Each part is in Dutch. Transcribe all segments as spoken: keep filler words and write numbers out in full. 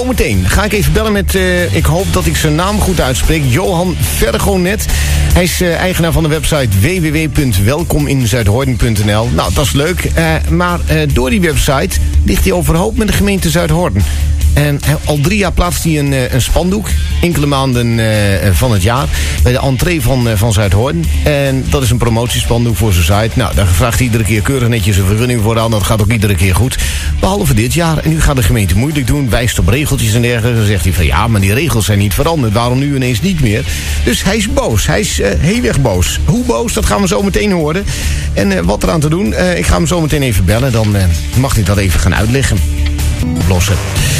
zometeen ga ik even bellen met, uh, ik hoop dat ik zijn naam goed uitspreek, Johan Vergonet. Hij is uh, eigenaar van de website w w w punt welkom in zuidhorn punt n l. Nou, dat is leuk. Uh, maar uh, door die website ligt hij overhoop met de gemeente Zuidhorn. En al drie jaar plaatst hij een, een spandoek, enkele maanden uh, van het jaar, bij de entree van, uh, van Zuidhorn. En dat is een promotiespandoek voor zijn site. Nou, daar vraagt hij iedere keer keurig netjes een vergunning voor aan. Dat gaat ook iedere keer goed. Behalve dit jaar. En nu gaat de gemeente moeilijk doen, wijst op regeltjes en dergelijke. Dan zegt hij van ja, maar die regels zijn niet veranderd. Waarom nu ineens niet meer? Dus hij is boos. Hij is uh, heel erg boos. Hoe boos, dat gaan we zo meteen horen. En uh, wat eraan te doen, uh, ik ga hem zo meteen even bellen. Dan uh, mag hij dat even gaan uitleggen. Oplossen.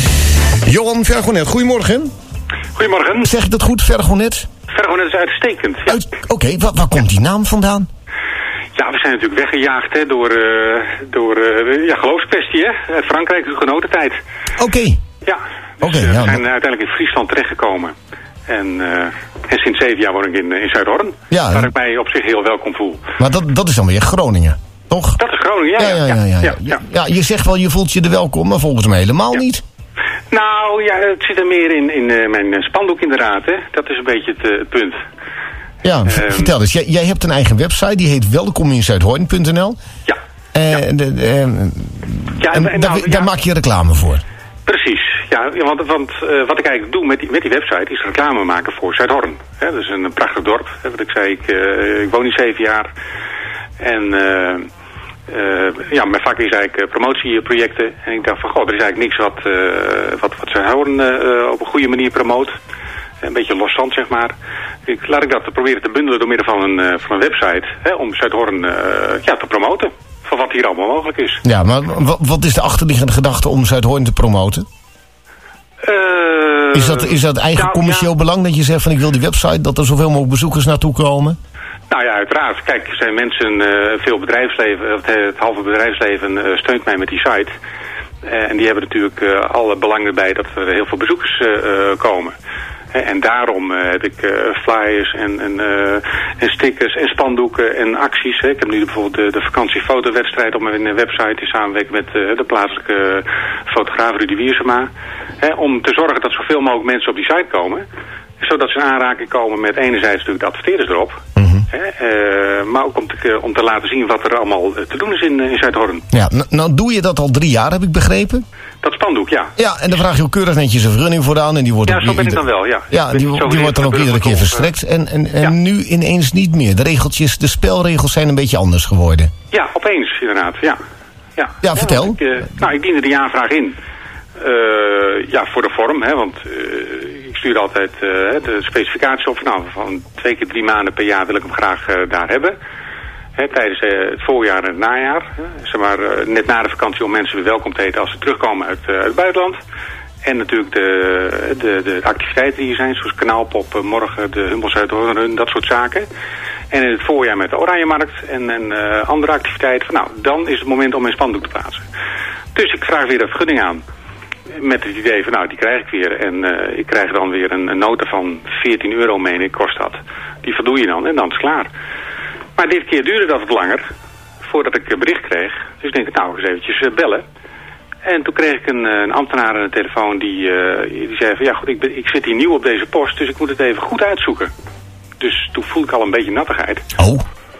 Johan Vergonet, goedemorgen. Goedemorgen. Zeg ik dat goed, Vergonet? Vergonet is uitstekend. Ja. Uit, Oké, okay, waar, waar komt die naam vandaan? Ja, we zijn natuurlijk weggejaagd hè, door, uh, door uh, ja, geloofskwestie, hè. Uit Frankrijk, de genotentijd. Oké. Okay. Ja, dus okay, uh, we ja, zijn maar... uiteindelijk in Friesland terechtgekomen. En, uh, en sinds zeven jaar woon ik in, in Zuidhorn, ja, waar en... ik mij op zich heel welkom voel. Maar dat, dat is dan weer Groningen, toch? Dat is Groningen, ja. Ja, ja, ja. ja, ja. ja, ja. ja je zegt wel, je voelt je er welkom, maar volgens mij helemaal ja. niet. Nou, ja, het zit er meer in, in uh, mijn spandoek inderdaad, hè. Dat is een beetje het, uh, het punt. Ja, um, vertel eens. Jij, jij hebt een eigen website, die heet welkom in zuidhorn punt n l. Ja. Uh, ja. De, uh, ja en, en daar, nou, daar ja. maak je reclame voor. Precies, ja, want, want uh, wat ik eigenlijk doe met die, met die website is reclame maken voor Zuidhorn. Hè, dat is een, een prachtig dorp, hè, wat ik zei, ik, uh, ik woon hier zeven jaar. En uh, uh, ja, mijn vak is eigenlijk uh, promotieprojecten. En ik dacht van, goh, er is eigenlijk niks wat, uh, wat, wat Zuidhorn uh, op een goede manier promoot. Een beetje loszand, zeg maar. Ik, laat ik dat proberen te bundelen door middel van een, uh, van een website, hè, om Zuidhorn uh, ja, te promoten. Van wat hier allemaal mogelijk is. Ja, maar wat, wat is de achterliggende gedachte om Zuidhorn te promoten? Uh, is, dat, is dat eigen nou, commercieel ja. belang dat je zegt van ik wil die website, dat er zoveel mogelijk bezoekers naartoe komen? Nou ja, uiteraard. Kijk, er zijn mensen, uh, veel bedrijfsleven, het, het halve bedrijfsleven uh, steunt mij met die site. Uh, en die hebben natuurlijk uh, alle belang erbij dat er heel veel bezoekers uh, uh, komen. En daarom uh, heb ik uh, flyers en, en, uh, en stickers en spandoeken en acties. Hè. Ik heb nu bijvoorbeeld de, de vakantiefotowedstrijd op mijn website in samenwerking met uh, de plaatselijke fotograaf Rudy Wiersema. Hè, om te zorgen dat zoveel mogelijk mensen op die site komen. Zodat ze in aanraking komen met enerzijds natuurlijk de adverteerders erop. Mm-hmm. Hè, uh, maar ook om te, om te laten zien wat er allemaal te doen is in, in Zuidhorn. Ja, nou, nou doe je dat al drie jaar, heb ik begrepen? Dat spandoek, ja. Ja, en dan vraag je ook keurig netjes een vergunning voor aan. En die wordt ja, ook zo ben ieder... ik dan wel, ja. Ja, die, die, die wordt dan ook iedere keer verstrekt. En, en, en ja. nu ineens niet meer. De regeltjes, de spelregels zijn een beetje anders geworden. Ja, opeens inderdaad, ja. Ja, ja vertel. Ja, ik, uh, nou, ik diende die aanvraag in. Uh, ja, voor de vorm, hè, want uh, ik stuur altijd uh, de specificaties op. Nou, van twee keer drie maanden per jaar wil ik hem graag uh, daar hebben. Hè, tijdens uh, het voorjaar en het najaar. Hè, zeg maar, uh, net na de vakantie om mensen weer welkom te heten als ze terugkomen uit, uh, uit het buitenland. En natuurlijk de, de, de activiteiten die hier zijn, zoals Kanaalpop, uh, morgen de Humboldt Zuidhorn, dat soort zaken. En in het voorjaar met de Oranjemarkt en, en uh, andere activiteiten. Van, nou, dan is het moment om mijn spandoek te plaatsen. Dus ik vraag weer de vergunning aan. Met het idee van, nou, die krijg ik weer. En uh, ik krijg dan weer een, een nota van veertien euro, meen ik, kost dat. Die voldoe je dan en dan is het klaar. Maar dit keer duurde dat wat langer, voordat ik een bericht kreeg. Dus ik denk, nou, eens eventjes uh, bellen. En toen kreeg ik een, een ambtenaar aan de telefoon die, uh, die zei van, ja goed, ik, ben, ik zit hier nieuw op deze post, dus ik moet het even goed uitzoeken. Dus toen voelde ik al een beetje nattigheid. Oh.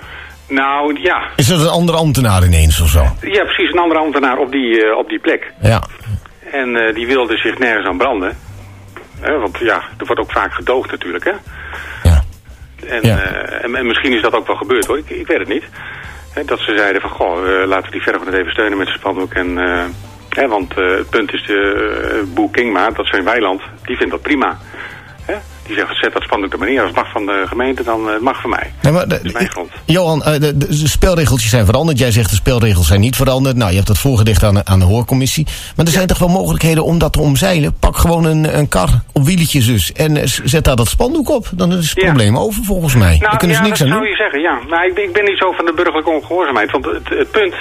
Nou, ja. Is dat een andere ambtenaar ineens of zo? Ja, precies, een andere ambtenaar op die, uh, op die plek. Ja. En uh, die wilde zich nergens aan branden. Hè, want ja, er wordt ook vaak gedoogd natuurlijk, hè. Ja. En, ja. Uh, en, en misschien is dat ook wel gebeurd, hoor. Ik, ik weet het niet. Hè, dat ze zeiden van, goh, uh, laten we die Vergonet even steunen met zijn spandoek. En, uh, hè, want uh, het punt is, de uh, Boer Kingma, dat is zijn weiland, die vindt dat prima. Hè? Die zegt, zet dat spandoek er maar neer. Als het mag van de gemeente, dan uh, mag van mij. Nee, maar de, dat is mijn grond. Johan, uh, de, de, de spelregeltjes zijn veranderd. Jij zegt de spelregels zijn niet veranderd. Nou, je hebt dat voorgedicht aan de, aan de hoorcommissie. Maar er zijn ja. toch wel mogelijkheden om dat te omzeilen? Pak gewoon een, een kar op wieltjes dus. En uh, zet daar dat spandoek op. Dan is het ja. probleem over volgens mij. Nou, daar kunnen ja, ze niks dat aan zou doen. je zeggen, ja. Maar ik, ik ben niet zo van de burgerlijke ongehoorzaamheid. Want het, het punt...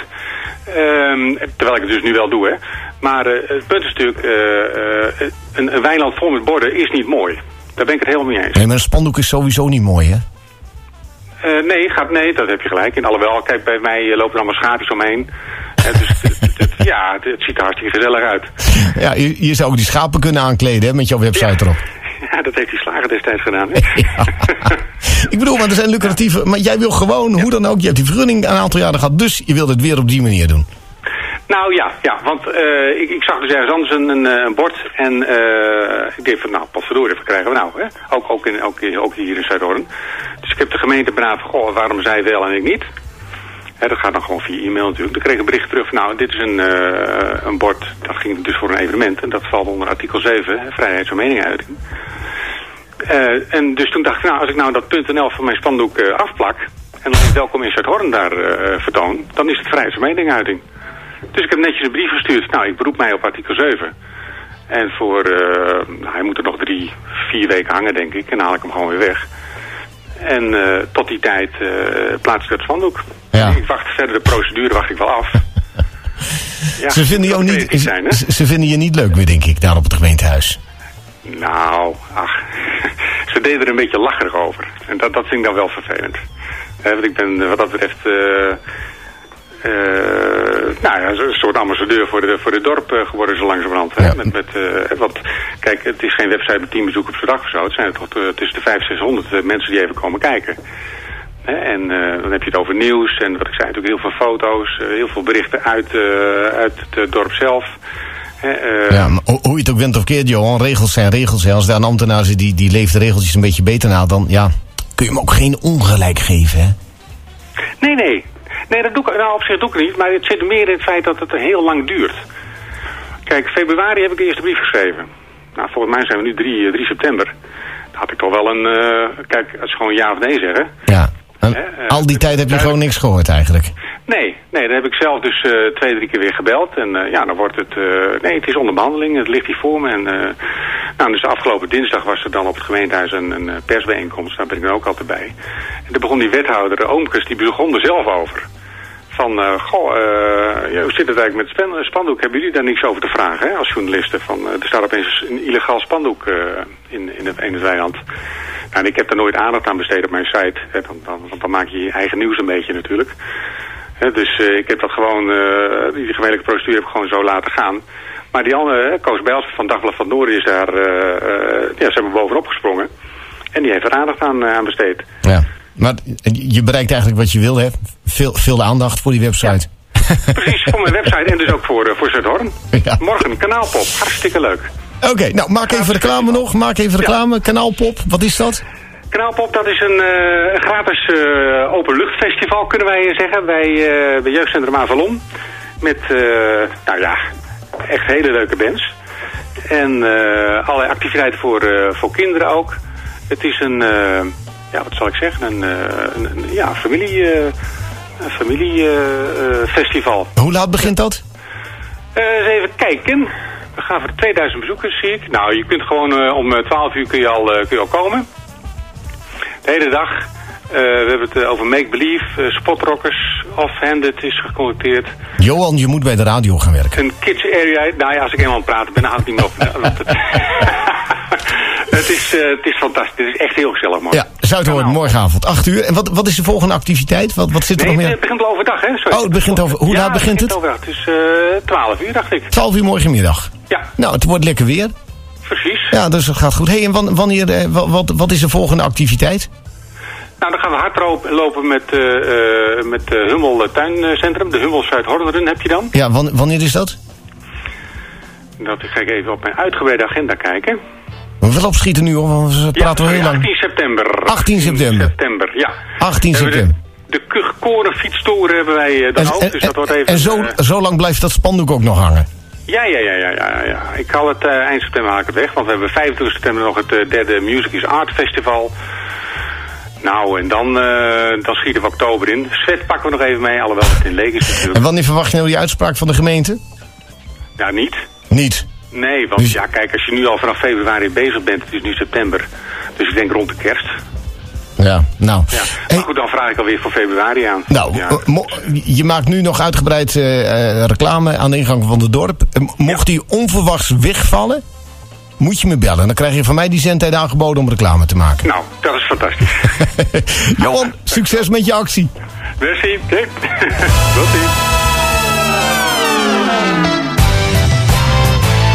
Um, terwijl ik het dus nu wel doe, hè. Maar uh, het punt is natuurlijk... Uh, uh, een, een weiland vol met borden is niet mooi. Daar ben ik het helemaal niet eens. Nee, maar een spandoek is sowieso niet mooi, hè? Uh, nee, gaat, nee, dat heb je gelijk. En alhoewel, kijk, bij mij lopen er allemaal schaapjes omheen. Uh, dus het, het, het, Ja, het, het ziet er hartstikke gezellig uit. Ja, je, je zou ook die schapen kunnen aankleden, hè, met jouw website ja. erop. Ja, dat heeft die slager destijds gedaan. Hè? Ja. Ik bedoel, maar er zijn lucratieve... Maar jij wil gewoon, hoe dan ook, je hebt die vergunning een aantal jaren gehad, dus je wilt het weer op die manier doen. Nou ja, ja want uh, ik, ik zag dus ergens anders een, een, een bord en uh, ik dacht van, nou, potverdorie, wat krijgen we nou? Hè? Ook, ook, in, ook, ook hier in Zuidhorn. Dus ik heb de gemeente benaderd van, goh, waarom zij wel en ik niet? Hè, dat gaat dan gewoon via e-mail natuurlijk. Dan kreeg ik een bericht terug van, nou, dit is een, uh, een bord, dat ging dus voor een evenement en dat valt onder artikel zeven, hè, vrijheid van meningsuiting. Uh, en dus toen dacht ik, nou, als ik nou dat punt n l van mijn spandoek uh, afplak en dan is welkom in Zuidhorn daar uh, vertoon, dan is het vrijheid van meningsuiting. Dus ik heb netjes een brief gestuurd. Nou, ik beroep mij op artikel zeven. En voor, uh, hij moet er nog drie, vier weken hangen, denk ik. En dan haal ik hem gewoon weer weg. En uh, tot die tijd uh, plaats ik het spandoek. Ja. Ik wacht verder, de procedure wacht ik wel af. Ja, ze, vinden jou niet, zijn, ze, ze vinden je niet leuk meer, denk ik, daar op het gemeentehuis. Nou, ach. Ze deden er een beetje lacherig over. En dat, dat vind ik dan wel vervelend. Uh, want ik ben wat dat betreft... Uh, Uh, nou ja, een soort ambassadeur voor de, voor de dorp uh, geworden zo langzamerhand. Hè? Ja. Met, met, uh, wat, kijk, het is geen website met tien bezoekers per dag of zo. Het zijn er toch uh, tussen de vijfhonderd, zeshonderd uh, mensen die even komen kijken. Hè? En uh, dan heb je het over nieuws en wat ik zei, natuurlijk heel veel foto's, uh, heel veel berichten uit, uh, uit het uh, dorp zelf. Hè? Uh, ja, maar hoe je het ook went of keert, Johan, regels zijn regels. Hè? Als daar een ambtenaar zit die, die leeft de regeltjes een beetje beter na, dan ja, kun je hem ook geen ongelijk geven, hè? Nee, nee. Nee, dat doe ik, nou, op zich doe ik niet, maar het zit meer in het feit dat het heel lang duurt. Kijk, februari heb ik de eerste brief geschreven. Nou, volgens mij zijn we nu drie september. Dan had ik toch wel een, uh, kijk, als ze gewoon ja of nee zeggen. Ja, en He, uh, al die tijd heb je gewoon niks gehoord eigenlijk? Nee, nee, dan heb ik zelf dus uh, twee, drie keer weer gebeld. En uh, ja, dan wordt het, uh, nee, het is onder behandeling, het ligt hier voor me. En, uh, nou, dus afgelopen dinsdag was er dan op het gemeentehuis een, een persbijeenkomst, daar ben ik dan ook altijd bij. En toen begon die wethouder, Oomkes, die begon er zelf over. Van, uh, goh, uh, ja, hoe zit het eigenlijk met span spandoek? Hebben jullie daar niks over te vragen, hè, als journalisten? Van, uh, er staat opeens een illegaal spandoek uh, in, in, het, in het weiland. Nou, en ik heb daar nooit aandacht aan besteed op mijn site, hè, dan, dan, want dan maak je je eigen nieuws een beetje natuurlijk. Hè, dus uh, ik heb dat gewoon, uh, die gemeentelijke procedure heb ik gewoon zo laten gaan. Maar die andere, uh, Koos Bijls van Dagblad van het Noorden is daar, uh, uh, ja, ze hebben bovenop gesprongen. En die heeft er aandacht aan, uh, aan besteed. Ja. Maar je bereikt eigenlijk wat je wil, hè? Veel, veel aandacht voor die website. Ja, precies, voor mijn website en dus ook voor, uh, voor Zuidhorn. Ja. Morgen, Kanaalpop. Hartstikke leuk. Oké, okay, nou maak even reclame nog. Maak even reclame. Ja. Kanaalpop, wat is dat? Kanaalpop, dat is een uh, gratis uh, openluchtfestival, kunnen wij zeggen. Bij, uh, bij Jeugdcentrum Avalon. Met, uh, nou ja, echt hele leuke bands. En uh, allerlei activiteiten voor, uh, voor kinderen ook. Het is een... Uh, Ja, wat zal ik zeggen? Een, een, een ja, familie, uh, een familiefestival. Uh, Hoe laat begint dat? Uh, eens even kijken. We gaan voor tweeduizend bezoekers, zie ik. Nou, je kunt gewoon uh, om twaalf uur kun je al, uh, kun je al komen. De hele dag. Uh, we hebben het uh, over Make Believe, uh, Spotrockers, Off-Handed is gecontacteerd. Johan, je moet bij de radio gaan werken. Een kids area. Nou ja, als ik eenmaal aan het praten ben, dan houdt het niet meer op. Het is, uh, het is fantastisch. Het is echt heel gezellig, man. Ja, Zuidhorn, morgenavond, acht uur. En wat, wat is de volgende activiteit? Wat, wat zit er nee, nog meer? Het begint overdag, hè? Sorry. Oh, het begint over... Hoe ja, laat begint het? Overdag. Het is uh, twaalf uur, dacht ik. twaalf uur morgenmiddag? Ja. Nou, het wordt lekker weer. Precies. Ja, dus het gaat goed. Hé, hey, en wanneer, uh, wat, wat is de volgende activiteit? Nou, dan gaan we hardlopen met, uh, uh, met uh, Hummel Tuincentrum. De Hummel Zuidhorn heb je dan. Ja, wanneer is dat? Dat ga ik even op mijn uitgebreide agenda kijken. We wel opschieten nu, hoor, want we praten ja, wel heel lang. achttien september. achttien september. september, ja. achttien september. De, de Kuchkorenfietstoren hebben wij uh, dan en, ook. En, dus dat wordt even, en zo, uh, zo lang blijft dat spandoek ook nog hangen? Ja, ja, ja, ja, ja, ja. Ik haal het uh, eind september haal ik het weg. Want we hebben vijfentwintig september nog het uh, derde Music is Art Festival. Nou, en dan, uh, dan schieten we oktober in. Zwet pakken we nog even mee, alhoewel het in leeg is natuurlijk. En wanneer verwacht je nou die uitspraak van de gemeente? Ja, niet. Niet? Nee, want dus... ja, kijk, als je nu al vanaf februari bezig bent, het is nu september. Dus ik denk rond de kerst. Ja, nou. Ja. Maar goed, dan vraag ik alweer voor februari aan. Nou, ja. Je maakt nu nog uitgebreid uh, reclame aan de ingang van het dorp. Mocht die ja. onverwachts wegvallen, moet je me bellen. Dan krijg je van mij die zendtijd aangeboden om reclame te maken. Nou, dat is fantastisch. Johan, succes met je actie. Merci. Tot ziens. Bye.